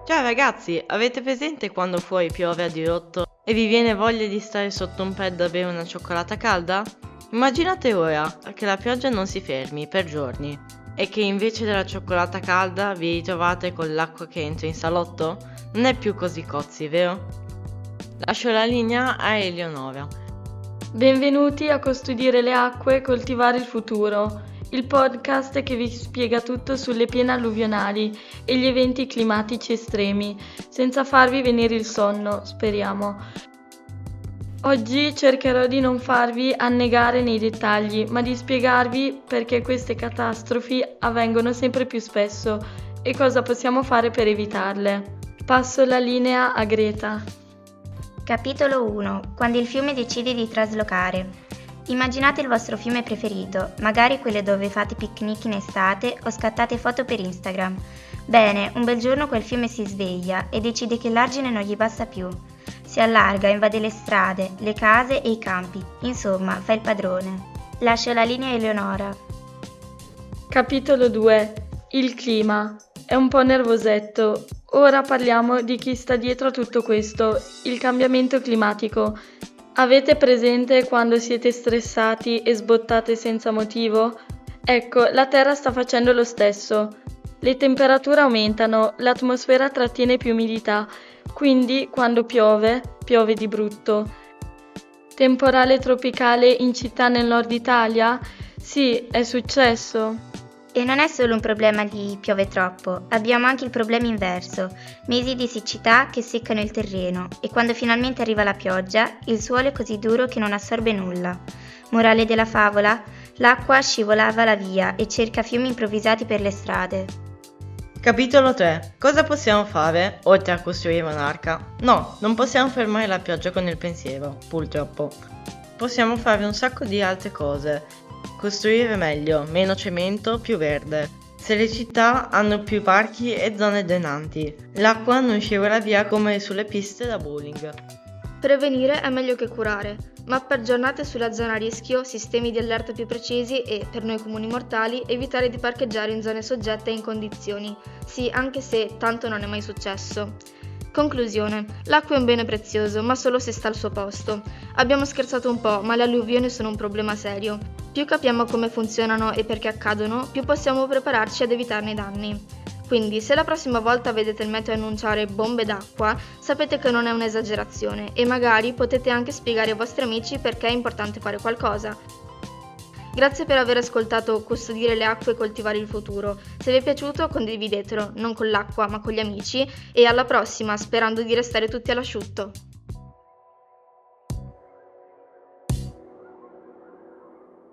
Ciao ragazzi, avete presente quando fuori piove a dirotto e vi viene voglia di stare sotto un pad a bere una cioccolata calda? Immaginate ora che la pioggia non si fermi per giorni e che invece della cioccolata calda vi ritrovate con l'acqua che entra in salotto? Non è più così cozzi, vero? Lascio la linea a Eleonora. Benvenuti a Custodire le acque e coltivare il futuro, il podcast che vi spiega tutto sulle piene alluvionali e gli eventi climatici estremi, senza farvi venire il sonno, speriamo. Oggi cercherò di non farvi annegare nei dettagli, ma di spiegarvi perché queste catastrofi avvengono sempre più spesso e cosa possiamo fare per evitarle. Passo la linea a Greta. Capitolo 1. Quando il fiume decide di traslocare. Immaginate il vostro fiume preferito, magari quello dove fate picnic in estate o scattate foto per Instagram. Bene, un bel giorno quel fiume si sveglia e decide che l'argine non gli basta più. Si allarga, invade le strade, le case e i campi. Insomma, fa il padrone. Lascio la linea a Eleonora. Capitolo 2. Il clima. È un po' nervosetto. Ora parliamo di chi sta dietro a tutto questo, il cambiamento climatico. Avete presente quando siete stressati e sbottate senza motivo? Ecco, la Terra sta facendo lo stesso. Le temperature aumentano, l'atmosfera trattiene più umidità, quindi quando piove, piove di brutto. Temporale tropicale in città nel nord Italia? Sì, è successo. E non è solo un problema di piove troppo, abbiamo anche il problema inverso, mesi di siccità che seccano il terreno e quando finalmente arriva la pioggia, il suolo è così duro che non assorbe nulla. Morale della favola? L'acqua scivolava la via e cerca fiumi improvvisati per le strade. Capitolo 3. Cosa possiamo fare, oltre a costruire un'arca? No, non possiamo fermare la pioggia con il pensiero, purtroppo. Possiamo fare un sacco di altre cose. Costruire meglio, meno cemento, più verde. Se le città hanno più parchi e zone drenanti, l'acqua non scivola via come sulle piste da bowling. Prevenire è meglio che curare, ma per giornate sulla zona a rischio, sistemi di allerta più precisi e, per noi comuni mortali, evitare di parcheggiare in zone soggette in condizioni. Sì, anche se tanto non è mai successo. Conclusione. L'acqua è un bene prezioso, ma solo se sta al suo posto. Abbiamo scherzato un po', ma le alluvioni sono un problema serio. Più capiamo come funzionano e perché accadono, più possiamo prepararci ad evitarne i danni. Quindi, se la prossima volta vedete il meteo annunciare bombe d'acqua, sapete che non è un'esagerazione e magari potete anche spiegare ai vostri amici perché è importante fare qualcosa. Grazie per aver ascoltato Custodire le acque e coltivare il futuro. Se vi è piaciuto condividetelo, non con l'acqua ma con gli amici e alla prossima, sperando di restare tutti all'asciutto.